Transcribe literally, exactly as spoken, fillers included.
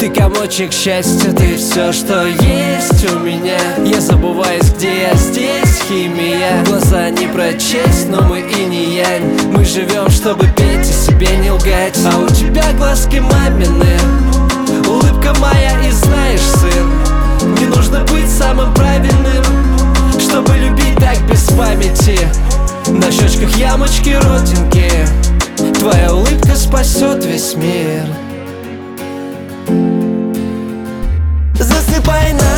Ты комочек счастья, ты все, что есть у меня. Я забываюсь, где я, здесь химия. Глаза не прочесть, но мы и не янь. Мы живем, чтобы петь и себе не лгать. А у тебя глазки мамины, улыбка моя, и знаешь, сын, не нужно быть самым правильным, чтобы любить так без памяти. На щечках ямочки, родинки, твоя улыбка спасет весь мир. Засыпай на